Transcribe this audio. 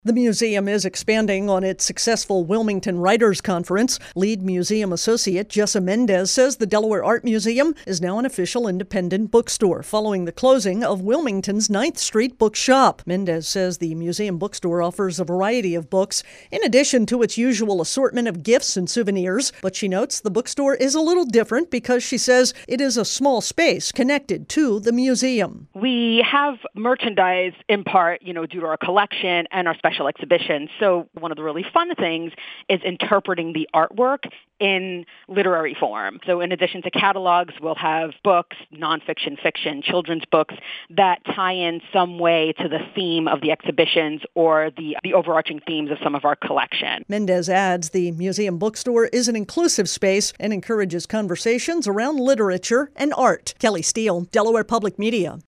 The museum is expanding on its successful Wilmington Writers Conference. Lead museum associate Jessa Mendez says the Delaware Art Museum is now an official independent bookstore following the closing of Wilmington's 9th Street Bookshop. Mendez says the museum bookstore offers a variety of books in addition to its usual assortment of gifts and souvenirs. But she notes the bookstore is a little different because she says it is a small space connected to the museum. We have merchandise in part, due to our collection and our special exhibitions. So one of the really fun things is interpreting the artwork in literary form. So in addition to catalogs, we'll have books, nonfiction, fiction, children's books that tie in some way to the theme of the exhibitions or the overarching themes of some of our collection. Mendez adds the museum bookstore is an inclusive space and encourages conversations around literature and art. Kelly Steele, Delaware Public Media.